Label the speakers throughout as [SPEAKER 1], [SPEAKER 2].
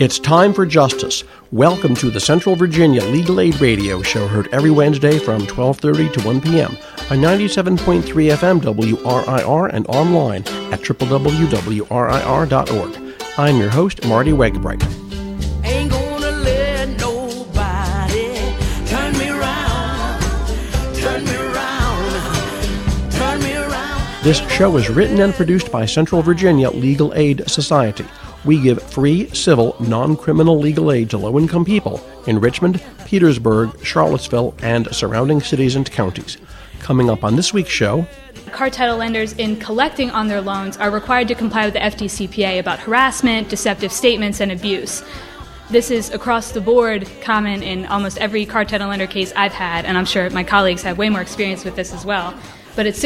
[SPEAKER 1] It's time for justice. Welcome to the Central Virginia Legal Aid Radio Show, heard every Wednesday from 12:30 to 1 p.m. on 97.3 FM WRIR and online at www.wrir.org. I'm your host, Marty Wegbright.
[SPEAKER 2] Ain't gonna let nobody turn me around, turn me around, turn me around.
[SPEAKER 1] This show is written and produced by Central Virginia Legal Aid Society. We give free, civil, non-criminal legal aid to low-income people in Richmond, Petersburg, Charlottesville, and surrounding cities and counties. Coming up on this week's show,
[SPEAKER 3] car title lenders, in collecting on their loans, are required to comply with the FDCPA about harassment, deceptive statements, and abuse. This is across the board common in almost every car title lender case I've had, and I'm sure my colleagues have way more experience with this as well. But it's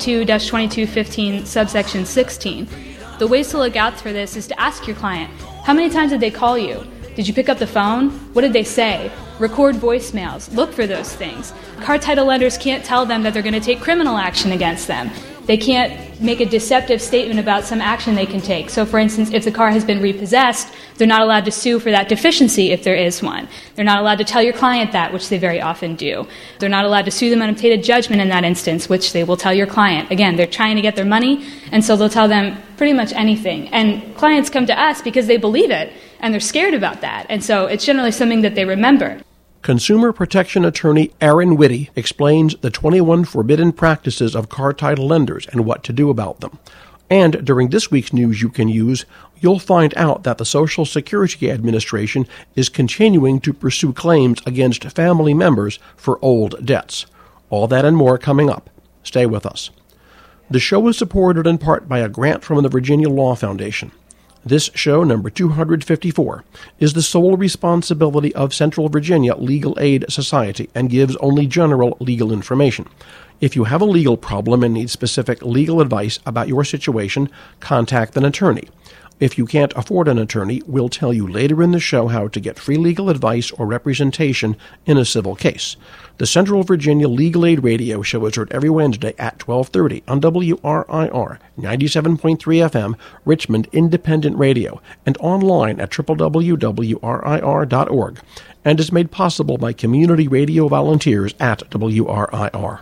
[SPEAKER 3] 6.2-2215, subsection 16. The ways to look out for this is to ask your client, how many times did they call you? Did you pick up the phone? What did they say? Record voicemails. Look for those things. Car title lenders can't tell them that they're going to take criminal action against them. They can't make a deceptive statement about some action they can take. So, for instance, if the car has been repossessed, they're not allowed to sue for that deficiency if there is one. They're not allowed to tell your client that, which they very often do. They're not allowed to sue them on obtained judgment in that instance, which they will tell your client. Again, they're trying to get their money, and so they'll tell them pretty much anything. And clients come to us because they believe it, and they're scared about that. And so it's generally something that they remember.
[SPEAKER 1] Consumer Protection Attorney Aaron Whitty explains the 21 forbidden practices of car title lenders and what to do about them. And during this week's News You Can Use, you'll find out that the Social Security Administration is continuing to pursue claims against family members for old debts. All that and more coming up. Stay with us. The show is supported in part by a grant from the Virginia Law Foundation. This show, number 254, is the sole responsibility of Central Virginia Legal Aid Society and gives only general legal information. If you have a legal problem and need specific legal advice about your situation, contact an attorney. If you can't afford an attorney, we'll tell you later in the show how to get free legal advice or representation in a civil case. The Central Virginia Legal Aid Radio Show is heard every Wednesday at 12:30 on WRIR 97.3 FM, Richmond Independent Radio, and online at www.wrir.org, and is made possible by community radio volunteers at WRIR.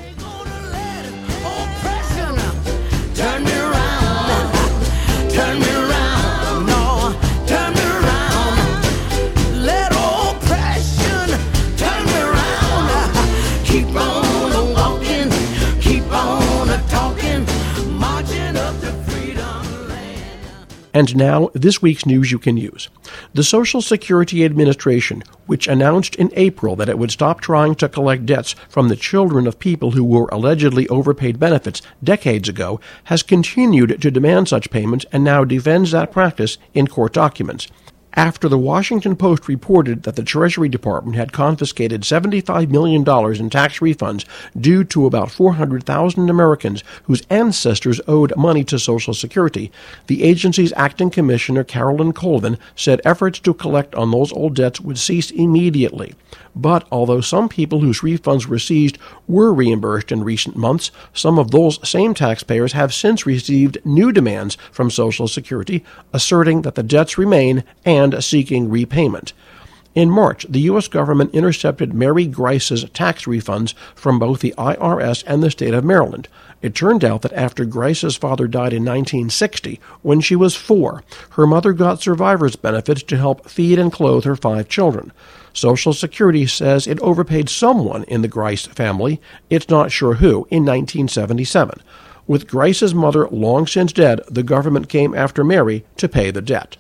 [SPEAKER 1] And now, this week's News You Can Use. The Social Security Administration, which announced in April that it would stop trying to collect debts from the children of people who were allegedly overpaid benefits decades ago, has continued to demand such payments and now defends that practice in court documents. After the Washington Post reported that the Treasury Department had confiscated $75 million in tax refunds due to about 400,000 Americans whose ancestors owed money to Social Security, the agency's acting commissioner, Carolyn Colvin, said efforts to collect on those old debts would cease immediately. But although some people whose refunds were seized were reimbursed in recent months, some of those same taxpayers have since received new demands from Social Security, asserting that the debts remain and seeking repayment. In March, the U.S. government intercepted Mary Grice's tax refunds from both the IRS and the state of Maryland. It turned out that after Grice's father died in 1960, when she was 4, her mother got survivor's benefits to help feed and clothe her 5 children. Social Security says it overpaid someone in the Grice family, it's not sure who, in 1977. With Grice's mother long since dead, the government came after Mary to pay the debt.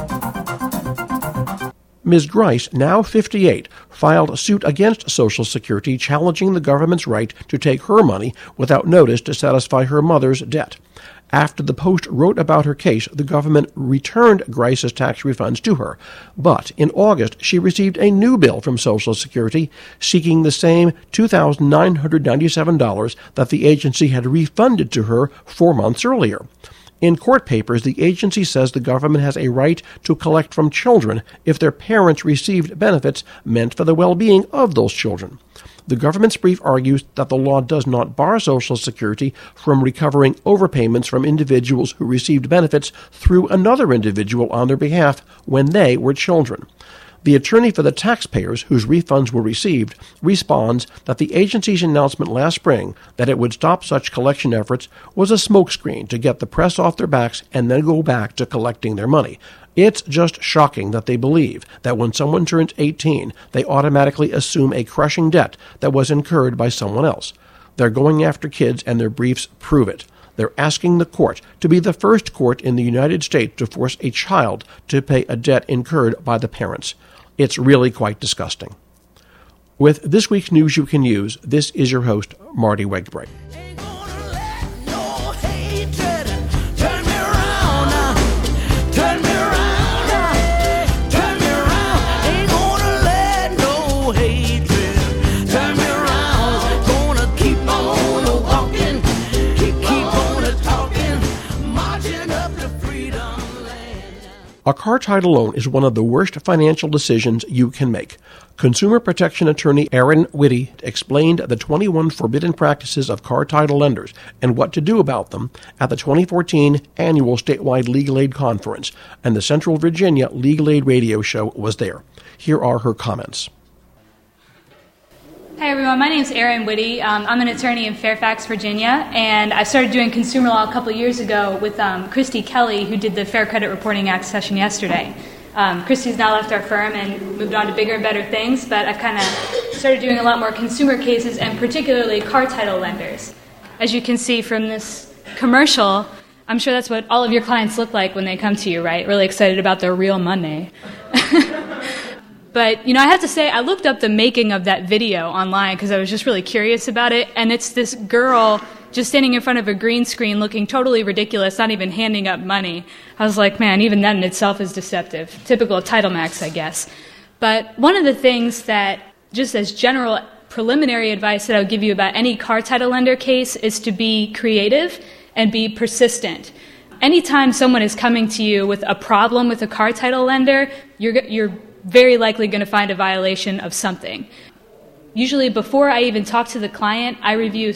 [SPEAKER 1] Ms. Grice, now 58, filed suit against Social Security challenging the government's right to take her money without notice to satisfy her mother's debt. After the Post wrote about her case, the government returned Grice's tax refunds to her. But in August, she received a new bill from Social Security seeking the same $2,997 that the agency had refunded to her 4 months earlier. In court papers, the agency says the government has a right to collect from children if their parents received benefits meant for the well-being of those children. The government's brief argues that the law does not bar Social Security from recovering overpayments from individuals who received benefits through another individual on their behalf when they were children. The attorney for the taxpayers whose refunds were received responds that the agency's announcement last spring that it would stop such collection efforts was a smokescreen to get the press off their backs and then go back to collecting their money. It's just shocking that they believe that when someone turns 18, they automatically assume a crushing debt that was incurred by someone else. They're going after kids, and their briefs prove it. They're asking the court to be the first court in the United States to force a child to pay a debt incurred by the parents. It's really quite disgusting. With this week's news you can use, this is your host, Marty Wegbrecht.
[SPEAKER 2] Ain't gonna let no hatred turn me around, turn me around, turn me around. Ain't gonna let no hatred turn me around. Gonna keep on walking, keep on talking, marching up to freedom land.
[SPEAKER 1] A car title loan is one of the worst financial decisions you can make. Consumer protection attorney Aaron Whitty explained the 21 forbidden practices of car title lenders and what to do about them at the 2014 annual statewide Legal Aid Conference, and the Central Virginia Legal Aid radio show was there. Here are her comments.
[SPEAKER 3] Hi everyone, my name is Aaron Whitty. I'm an attorney in Fairfax, Virginia, and I started doing consumer law a couple of years ago with Christy Kelly, who did the Fair Credit Reporting Act session yesterday. Christy's now left our firm and moved on to bigger and better things, but I've kind of started doing a lot more consumer cases, and particularly car title lenders. As you can see from this commercial, I'm sure that's what all of your clients look like when they come to you, right? Really excited about their real money. But, I have to say, I looked up the making of that video online because I was just really curious about it, and it's this girl just standing in front of a green screen looking totally ridiculous, not even handing up money. I was like, man, even that in itself is deceptive. Typical of Title Max, I guess. But one of the things that, just as general preliminary advice that I would give you about any car title lender case, is to be creative and be persistent. Anytime someone is coming to you with a problem with a car title lender, you're very likely going to find a violation of something. Usually before I even talk to the client, I review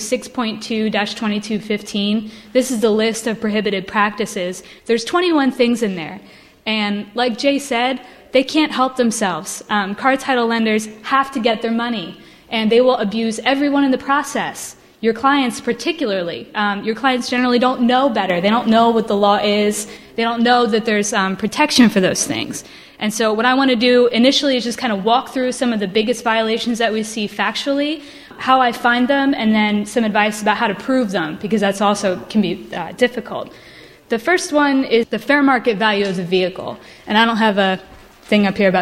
[SPEAKER 3] 6.2-2215. This is the list of prohibited practices. There's 21 things in there. And like Jay said, they can't help themselves. Car title lenders have to get their money, and they will abuse everyone in the process. Your clients particularly. Your clients generally don't know better. They don't know what the law is. They don't know that there's protection for those things. And so what I want to do initially is just kind of walk through some of the biggest violations that we see factually, how I find them, and then some advice about how to prove them, because that's also can be difficult. The first one is the fair market value of the vehicle. And I don't have a thing up here about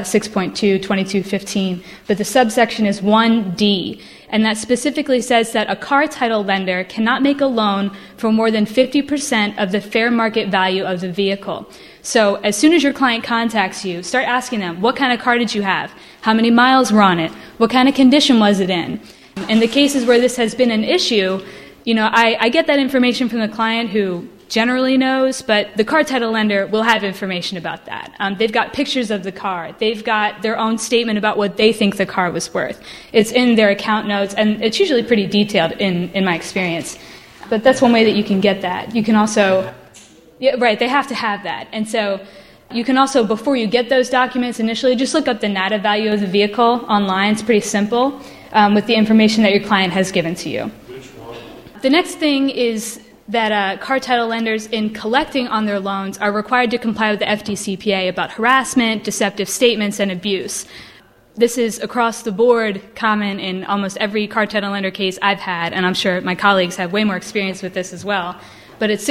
[SPEAKER 3] 6.2-2215, but the subsection is 1D. And that specifically says that a car title lender cannot make a loan for more than 50% of the fair market value of the vehicle. So as soon as your client contacts you, start asking them, what kind of car did you have? How many miles were on it? What kind of condition was it in? In the cases where this has been an issue, I get that information from the client who generally knows, but the car title lender will have information about that. They've got pictures of the car. They've got their own statement about what they think the car was worth. It's in their account notes, and it's usually pretty detailed in my experience. But that's one way that you can get that. You can also... Yeah, right, they have to have that. And so you can also, before you get those documents initially, just look up the NADA value of the vehicle online. It's pretty simple with the information that your client has given to you.
[SPEAKER 4] Which one?
[SPEAKER 3] The next thing is that car title lenders, in collecting on their loans, are required to comply with the FDCPA about harassment, deceptive statements, and abuse. This is across the board common in almost every car title lender case I've had, and I'm sure my colleagues have way more experience with this as well. But it's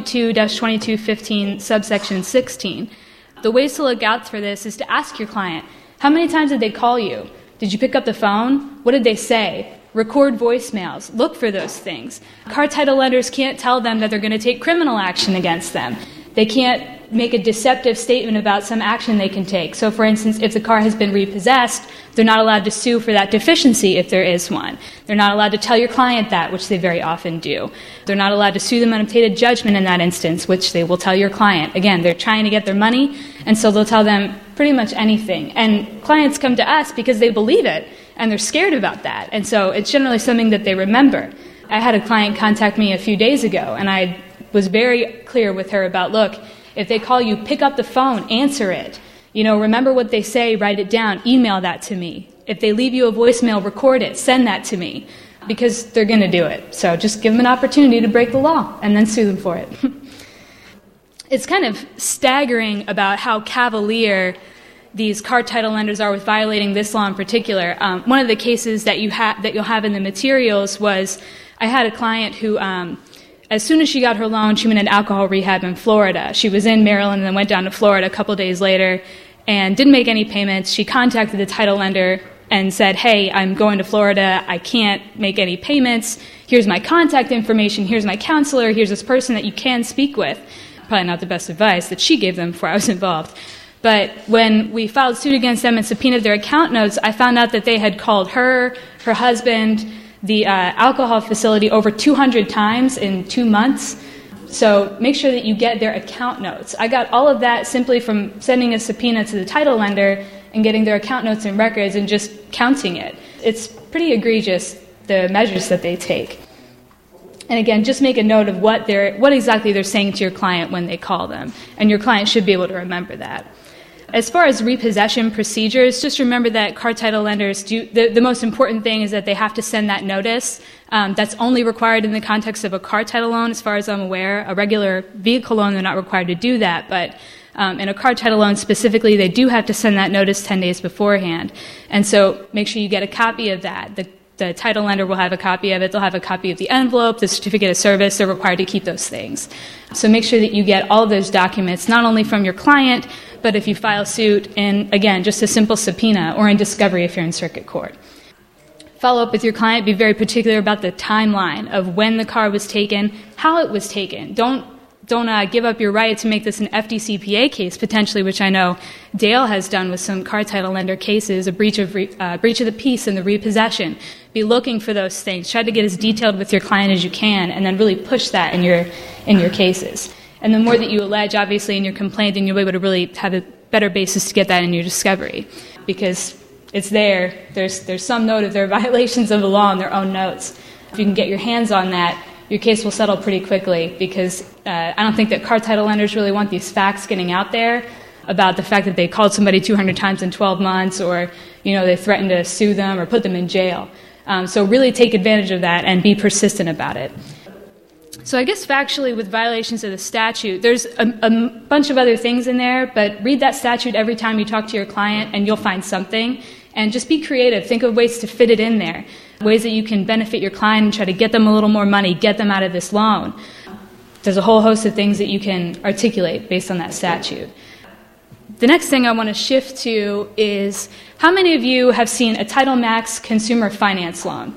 [SPEAKER 3] 6.2-2215, subsection 16. The ways to look out for this is to ask your client, how many times did they call you? Did you pick up the phone? What did they say? Record voicemails. Look for those things. Car title lenders can't tell them that they're going to take criminal action against them. They make a deceptive statement about some action they can take. So, for instance, if the car has been repossessed, they're not allowed to sue for that deficiency if there is one. They're not allowed to tell your client that, which they very often do. They're not allowed to sue them on obtained judgment in that instance, which they will tell your client. Again, they're trying to get their money, and so they'll tell them pretty much anything. And clients come to us because they believe it, and they're scared about that. And so it's generally something that they remember. I had a client contact me a few days ago, and I was very clear with her about, look, if they call you, pick up the phone, answer it. Remember what they say, write it down, email that to me. If they leave you a voicemail, record it, send that to me, because they're going to do it. So just give them an opportunity to break the law and then sue them for it. It's kind of staggering about how cavalier these car title lenders are with violating this law in particular. One of the cases that you'll have in the materials was I had a client who, as soon as she got her loan, she went into alcohol rehab in Florida. She was in Maryland and then went down to Florida a couple days later and didn't make any payments. She contacted the title lender and said, hey, I'm going to Florida. I can't make any payments. Here's my contact information. Here's my counselor. Here's this person that you can speak with. Probably not the best advice that she gave them before I was involved. But when we filed suit against them and subpoenaed their account notes, I found out that they had called her husband, the alcohol facility over 200 times in 2 months. So make sure that you get their account notes. I got all of that simply from sending a subpoena to the title lender and getting their account notes and records and just counting it. It's pretty egregious, the measures that they take. And again, just make a note of what exactly they're saying to your client when they call them. And your client should be able to remember that. As far as repossession procedures, just remember that car title lenders do, the most important thing is that they have to send that notice. That's only required in the context of a car title loan, as far as I'm aware. A regular vehicle loan, they're not required to do that. But in a car title loan specifically, they do have to send that notice 10 days beforehand. And so make sure you get a copy of that. The title lender will have a copy of it. They'll have a copy of the envelope, the certificate of service. They're required to keep those things. So make sure that you get all of those documents, not only from your client, but if you file suit in, again, just a simple subpoena or in discovery if you're in circuit court. Follow up with your client. Be very particular about the timeline of when the car was taken, how it was taken. Don't give up your right to make this an FDCPA case, potentially, which I know Dale has done with some car title lender cases, a breach of the peace and the repossession. Be looking for those things. Try to get as detailed with your client as you can, and then really push that in your cases. And the more that you allege, obviously, in your complaint, then you'll be able to really have a better basis to get that in your discovery, because it's there. There's some note of their violations of the law in their own notes. If you can get your hands on that, your case will settle pretty quickly, because I don't think that car title lenders really want these facts getting out there about the fact that they called somebody 200 times in 12 months or, they threatened to sue them or put them in jail. So really take advantage of that and be persistent about it. So I guess factually with violations of the statute, there's a bunch of other things in there, but read that statute every time you talk to your client and you'll find something. And just be creative. Think of ways to fit it in there, ways that you can benefit your client and try to get them a little more money, get them out of this loan. There's a whole host of things that you can articulate based on that statute. The next thing I want to shift to is, how many of you have seen a Title Max consumer finance loan?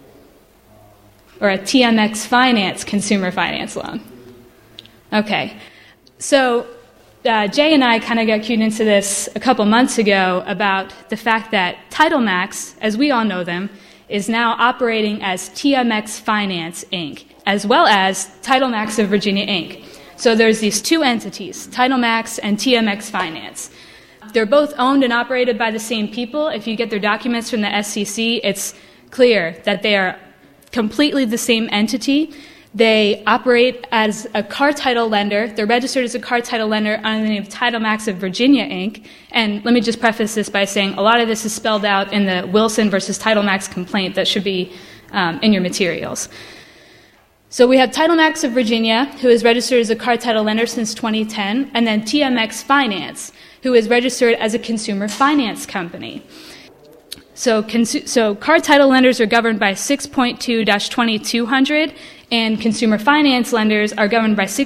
[SPEAKER 3] Or a TMX Finance consumer finance loan? Okay. So Jay and I kind of got cued into this a couple months ago about the fact that Title Max, as we all know them, is now operating as TMX Finance, Inc., as well as Title Max of Virginia, Inc. So there's these two entities, Title Max and TMX Finance. They're both owned and operated by the same people. If you get their documents from the SEC, it's clear that they are completely the same entity. They operate as a car title lender. They're registered as a car title lender under the name of Title Max of Virginia, Inc. And let me just preface this by saying a lot of this is spelled out in the Wilson versus Title Max complaint that should be in your materials. So we have Title Max of Virginia, who is registered as a car title lender since 2010, and then TMX Finance, who is registered as a consumer finance company. So car title lenders are governed by 6.2-2200, and consumer finance lenders are governed by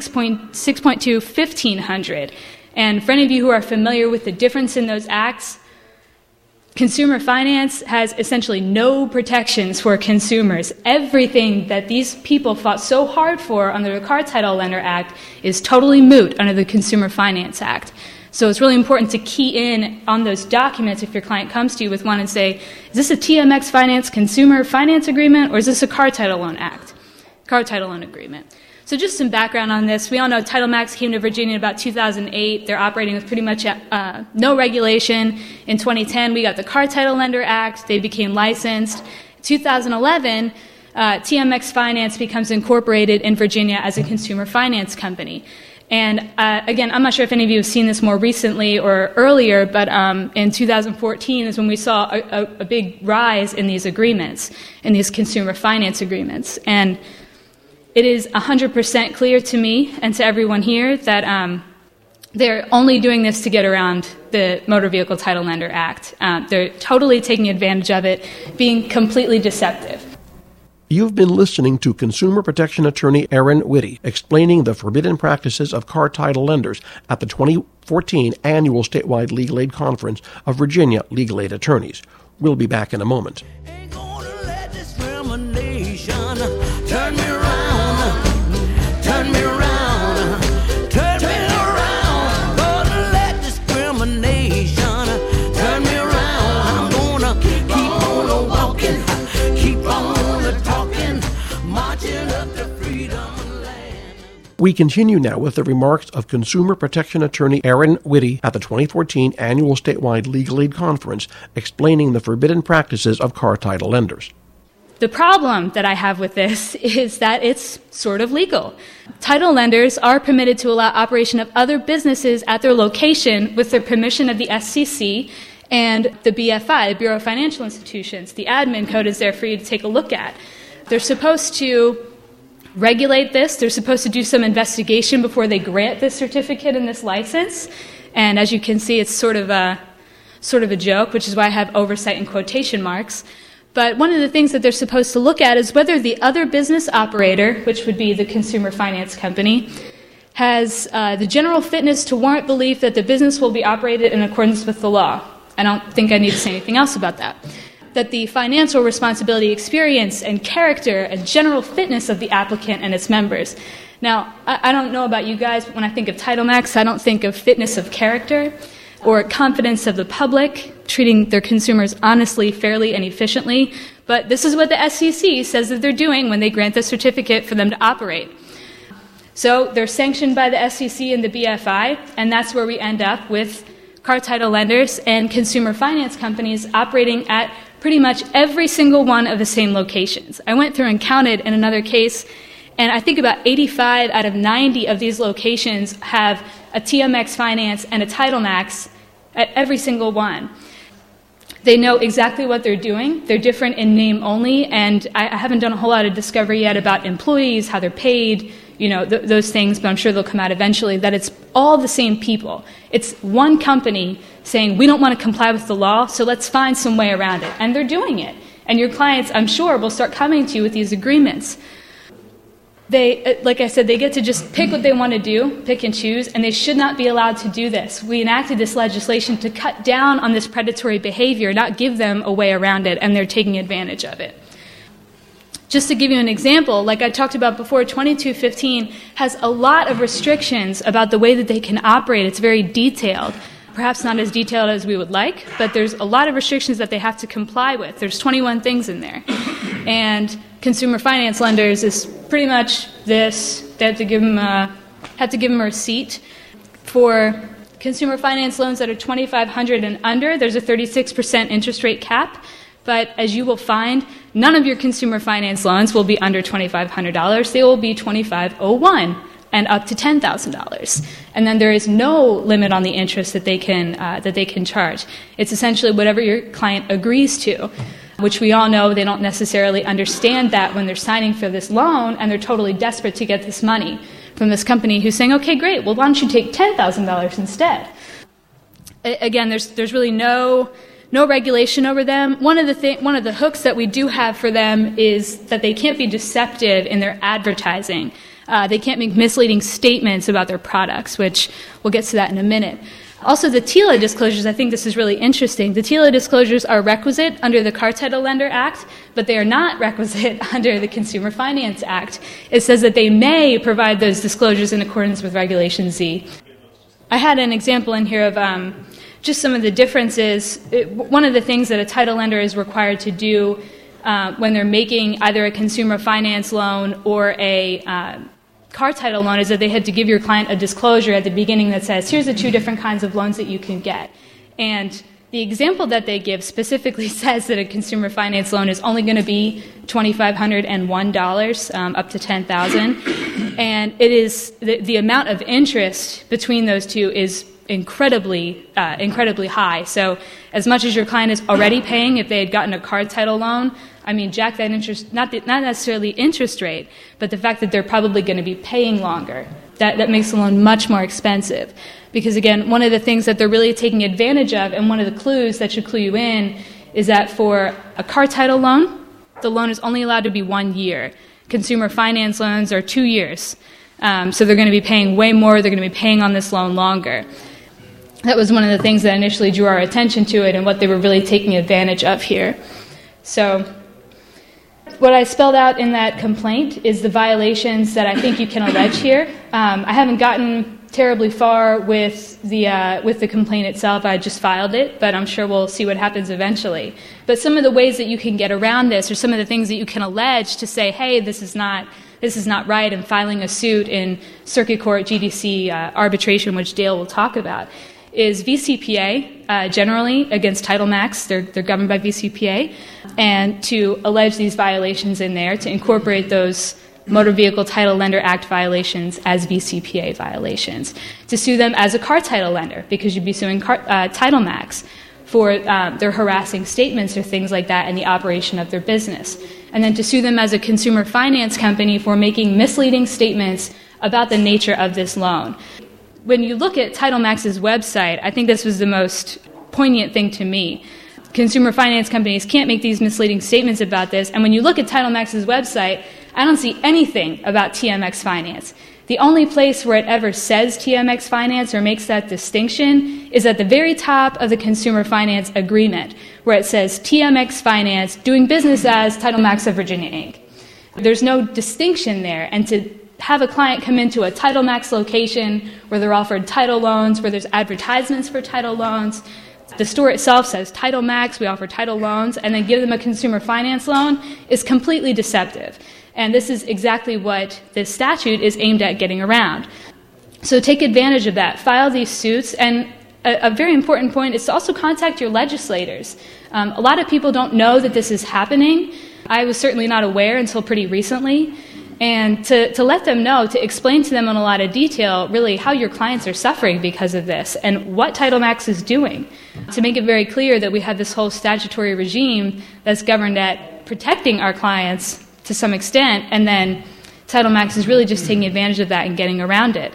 [SPEAKER 3] 6.2-1500. And for any of you who are familiar with the difference in those acts, Consumer finance has essentially no protections for consumers. Everything that these people fought so hard for under the Car Title Lender Act is totally moot under the Consumer Finance Act. So it's really important to key in on those documents if your client comes to you with one and say, is this a TMX Finance Consumer Finance Agreement, or is this a Car Title Loan Act, Car Title Loan Agreement? So just some background on this. We all know Title Max came to Virginia in about 2008. They're operating with pretty much no regulation. In 2010, we got the Car Title Lender Act. They became licensed. 2011, TMX Finance becomes incorporated in Virginia as a consumer finance company. And again, I'm not sure if any of you have seen this more recently or earlier, but in 2014 is when we saw a big rise in these agreements, in these consumer finance agreements. And it is 100% clear to me and to everyone here that they're only doing this to get around the Motor Vehicle Title Lender Act. They're totally taking advantage of it, being completely deceptive.
[SPEAKER 1] You've been listening to consumer protection attorney Erin Whitty explaining the forbidden practices of car title lenders at the 2014 annual statewide legal aid conference of Virginia Legal Aid Attorneys. We'll be back in a moment.
[SPEAKER 2] Ain't gonna let discrimination turn me around, turn me around, turn me around. Gonna let discrimination turn me around. I'm gonna keep on walking, keep on talking, marching up to freedom land.
[SPEAKER 1] We continue now with the remarks of consumer protection attorney Erin Whitty at the 2014 annual statewide legal aid conference explaining the forbidden practices of car title lenders.
[SPEAKER 3] The problem that I have with this is that it's sort of legal. Title lenders are permitted to allow operation of other businesses at their location with the permission of the SCC and the BFI, the Bureau of Financial Institutions. The admin code is there for you to take a look at. They're supposed to regulate this. They're supposed to do some investigation before they grant this certificate and this license. And as you can see, it's sort of a joke, which is why I have oversight in quotation marks. But one of the things that they're supposed to look at is whether the other business operator, which would be the consumer finance company, has the general fitness to warrant belief that the business will be operated in accordance with the law. I don't think I need to say anything else about that. That the financial responsibility, experience, and character and general fitness of the applicant and its members. Now, I don't know about you guys, but when I think of Title Max, I don't think of fitness of character or confidence of the public, treating their consumers honestly, fairly, and efficiently. But this is what the SCC says that they're doing when they grant the certificate for them to operate. So they're sanctioned by the SCC and the BFI, and that's where we end up with car title lenders and consumer finance companies operating at pretty much every single one of the same locations. I went through and counted in another case, and I think about 85 out of 90 of these locations have a TMX Finance and a Title Max at every single one. They know exactly what they're doing. They're different in name only, and I haven't done a whole lot of discovery yet about employees, how they're paid, those things, but I'm sure they'll come out eventually, that it's all the same people. It's one company saying, we don't want to comply with the law, so let's find some way around it. And they're doing it. And your clients, I'm sure, will start coming to you with these agreements. They, like I said, they get to just pick what they want to do, pick and choose, and they should not be allowed to do this. We enacted this legislation to cut down on this predatory behavior, not give them a way around it, and they're taking advantage of it. Just to give you an example, like I talked about before, 2215 has a lot of restrictions about the way that they can operate. It's very detailed. Perhaps not as detailed as we would like, but there's a lot of restrictions that they have to comply with. There's 21 things in there. And consumer finance lenders is pretty much this. They have to give them a receipt. For consumer finance loans that are $2,500 and under, there's a 36% interest rate cap. But as you will find, none of your consumer finance loans will be under $2,500. They will be $2,501 and up to $10,000. And then there is no limit on the interest that they can charge. It's essentially whatever your client agrees to, which we all know they don't necessarily understand that when they're signing for this loan and they're totally desperate to get this money from this company who's saying, okay, great, well, why don't you take $10,000 instead? Again, there's really no regulation over them. One of the hooks that we do have for them is that they can't be deceptive in their advertising. They can't make misleading statements about their products, which we'll get to that in a minute. Also, the TILA disclosures, I think this is really interesting. The TILA disclosures are requisite under the Car Title Lender Act, but they are not requisite under the Consumer Finance Act. It says that they may provide those disclosures in accordance with Regulation Z. I had an example in here of just some of the differences. One of the things that a title lender is required to do when they're making either a consumer finance loan or a car title loan is that they had to give your client a disclosure at the beginning that says, here's the two different kinds of loans that you can get. And the example that they give specifically says that a consumer finance loan is only going to be $2,501 up to $10,000. And it is the amount of interest between those two is incredibly high. So as much as your client is already paying if they had gotten a car title loan, I mean, jack that interest, not necessarily interest rate, but the fact that they're probably going to be paying longer. That makes the loan much more expensive. Because again, one of the things that they're really taking advantage of, and one of the clues that should clue you in, is that for a car title loan, the loan is only allowed to be 1 year. Consumer finance loans are 2 years. So they're going to be paying way more, they're going to be paying on this loan longer. That was one of the things that initially drew our attention to it and what they were really taking advantage of here. So what I spelled out in that complaint is the violations that I think you can allege here. I haven't gotten terribly far with the complaint itself. I just filed it, but I'm sure we'll see what happens eventually. But some of the ways that you can get around this, or some of the things that you can allege to say, hey, this is not right, and filing a suit in circuit court GDC arbitration, which Dale will talk about, is VCPA, generally against Title Max. They're governed by VCPA. And to allege these violations in there, to incorporate those Motor Vehicle Title Lender Act violations as VCPA violations. To sue them as a car title lender, because you'd be suing Title Max for their harassing statements or things like that in the operation of their business. And then to sue them as a consumer finance company for making misleading statements about the nature of this loan. When you look at Title Max's website, I think this was the most poignant thing to me. Consumer finance companies can't make these misleading statements about this, and when you look at Title Max's website, I don't see anything about TMX Finance. The only place where it ever says TMX Finance or makes that distinction is at the very top of the Consumer Finance Agreement, where it says TMX Finance doing business as Title Max of Virginia, Inc. There's no distinction there, and to have a client come into a Title Max location where they're offered title loans, where there's advertisements for title loans, the store itself says Title Max, we offer title loans, and then give them a consumer finance loan is completely deceptive. And this is exactly what this statute is aimed at getting around. So take advantage of that. File these suits. And a very important point is to also contact your legislators. A lot of people don't know that this is happening. I was certainly not aware until pretty recently. And to let them know, to explain to them in a lot of detail really how your clients are suffering because of this and what Title Max is doing. To make it very clear that we have this whole statutory regime that's governed at protecting our clients to some extent, and then Title Max is really just taking advantage of that and getting around it.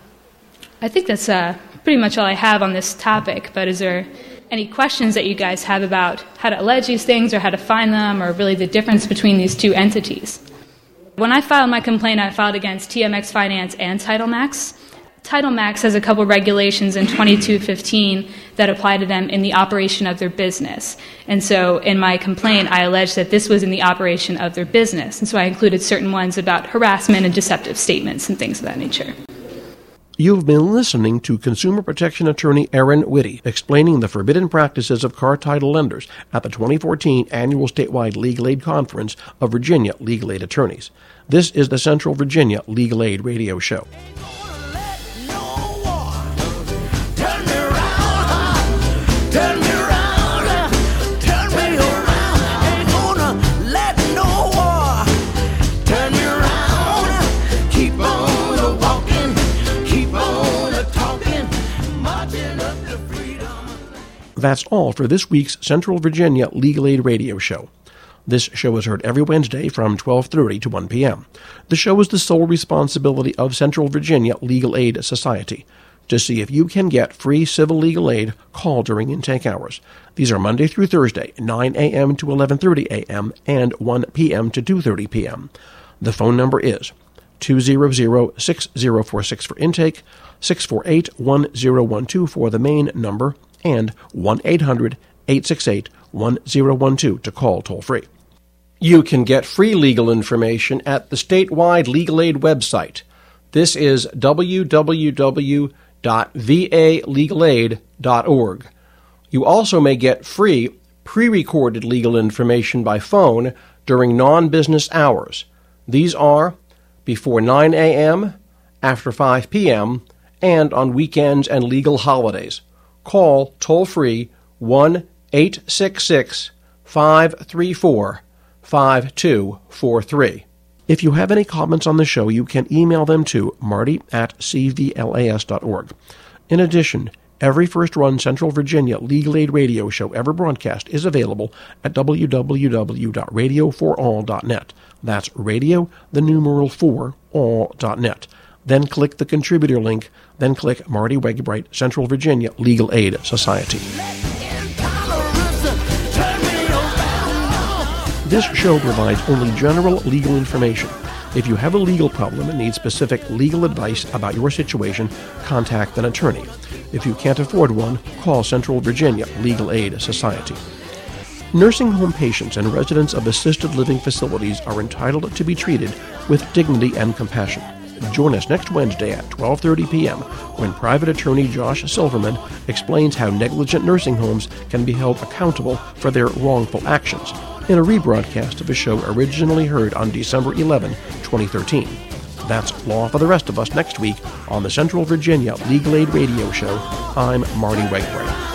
[SPEAKER 3] I think that's pretty much all I have on this topic, but is there any questions that you guys have about how to allege these things or how to find them, or really the difference between these two entities? When I filed my complaint, I filed against TMX Finance and Title Max. Title Max has a couple regulations in 2215 that apply to them in the operation of their business. And so in my complaint, I alleged that this was in the operation of their business. And so I included certain ones about harassment and deceptive statements and things of that nature.
[SPEAKER 1] You've been listening to consumer protection attorney Erin Whitty explaining the forbidden practices of car title lenders at the 2014 annual statewide Legal Aid Conference of Virginia Legal Aid Attorneys. This is the Central Virginia Legal Aid Radio Show. That's all for this week's Central Virginia Legal Aid Radio Show. This show is heard every Wednesday from 12:30 to 1 p.m. The show is the sole responsibility of Central Virginia Legal Aid Society. To see if you can get free civil legal aid, call during intake hours. These are Monday through Thursday, 9 a.m. to 11:30 a.m. and 1 p.m. to 2:30 p.m. The phone number is 200-6046 for intake, 648-1012 for the main number, and 1-800-868-1012 to call toll-free. You can get free legal information at the statewide legal aid website. This is www.valegalaid.org. You also may get free pre-recorded legal information by phone during non-business hours. These are before 9 a.m., after 5 p.m., and on weekends and legal holidays. Call toll-free 1-866-534-5243. If you have any comments on the show, you can email them to marty@cvlas.org. In addition, every first-run Central Virginia legal aid radio show ever broadcast is available at www.radioforall.net. That's radio, the numeral 4, all.net. Then click the contributor link, then click Marty Wegbright, Central Virginia Legal Aid Society. This show provides only general legal information. If you have a legal problem and need specific legal advice about your situation, contact an attorney. If you can't afford one, call Central Virginia Legal Aid Society. Nursing home patients and residents of assisted living facilities are entitled to be treated with dignity and compassion. Join us next Wednesday at 12:30 p.m. when private attorney Josh Silverman explains how negligent nursing homes can be held accountable for their wrongful actions in a rebroadcast of a show originally heard on December 11, 2013. That's law for the rest of us next week on the Central Virginia Legal Aid Radio Show. I'm Marty Wegbright.